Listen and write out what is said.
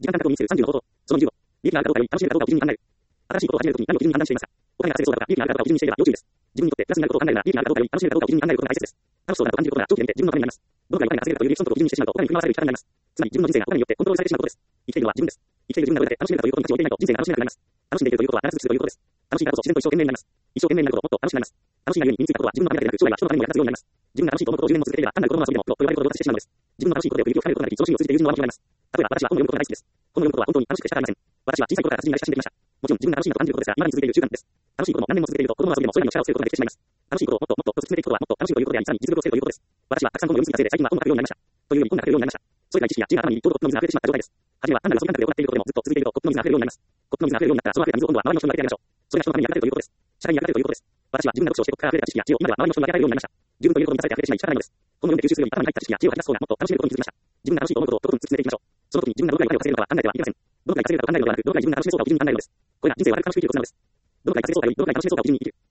時間間隔を意味する30の方法。その20を、利益があるかどうかより楽しめるかどうかを基準に考える。新しいことを始めるときに何を基準に判断していますか？お金が稼げそうだとか、利益があるかどうかを基準にしていれば要注意です。自分にとってプラスになることを考えるなら、利益があるかどうかより楽しめるかどうかを基準に考えることが大切です。楽しそうだと感じることが長期で見て自分のためになります。どのくらいお金が稼げるかというリアクションとを基準にしてしまうと、お金に振り回される生き方になります。つまり自分の人生がお金によってコントロールされてしまうことです。生きているのは自分です。生きている自分がどれだけ楽しめるかということに価値を入れないと人生が楽しめなくなります。楽しんでいるということは必ずするということです。楽しいからこそ自然と一生懸命になります。一生懸命になることもっと楽しくなります。楽しいがゆえに身についたことは自分のためだけでなく将来は人のためにも役立つようになります。自分が楽しいと思うことを10年も続けていれば単なる言葉の遊びでもと言われることを上達してしまうのです。自分の楽しいことで奥行きを深めることができ、その真意を通じて友人の輪に広がります。例えば私は本を読むことが大好きです。本を読むことは本当に楽しくて仕方ありません。私は小さい頃から活字に慣れ親しんできました。もちろん自分が楽しいなと感じることですが、未だに続けている習慣です。楽しいことも何年も続けていると子供の遊びでもそれにも力をつけることができてしまいます。楽しいことをもっともっと進めていくことはもっと楽しいということであり、さらに実力をつけるということです。私はたくさん本を読みすぎたせいで最近は本が書けるようになりました。というより本が書けるようになりました。それらに知識や知恵が頭にちょうどコップの水が溢れてしまった状態です。初めは単なる遊び感覚で行っていることでもずっと続けているとコップの水が溢れるようになります。コップの水が溢れるようになったらその溢れた水を今度は周りの人に分けてあげましょう。それが人のために役立てるということです。社会に役立てるということです。私は自分が読書をしてここから溢れた知識や知恵を今では周りの人に分けられるようになりました。自分ということにされて溢れてしまい仕方ないのです。本を読んで吸収するように頭に入った知識や知恵を吐き出す方がもっと楽しめることに気づきました。自分が楽しいと思うことをとことん突き詰めていきましょう。その時に自分がどのくらいお金を稼げるのかは考えてはいけません。どのくらい稼げるかと考えるのではなく、どのくらい自分が楽しめそうかを基準に考えるのです。これが人生を悪く楽しく生きるコツなのです。どのくらい稼げそうかよりどのくらい楽しめそうかを基準に生きる。